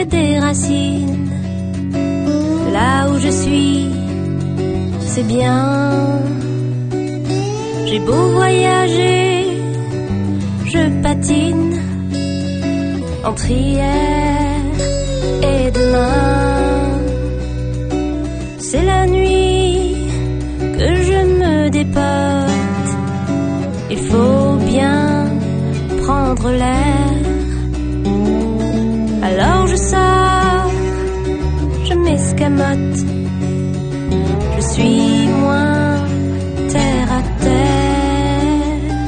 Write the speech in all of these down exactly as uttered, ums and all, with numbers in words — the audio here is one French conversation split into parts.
j'ai des racines. Là où je suis, c'est bien. J'ai beau voyager, je patine entre hier et demain. C'est la nuit que je me dépote. Il faut bien prendre l'air. Alors je sors, je m'escamote. Je suis moins terre à terre.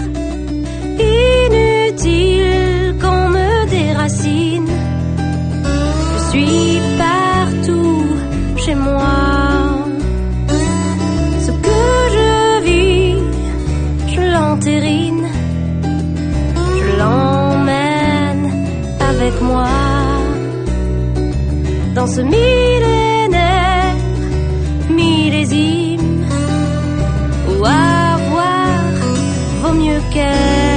Inutile qu'on me déracine. Je suis partout chez moi. Ce que je vis, je l'entérine. Je l'emmène avec moi. Dans ce millénaire, millésime, où avoir vaut mieux qu'être.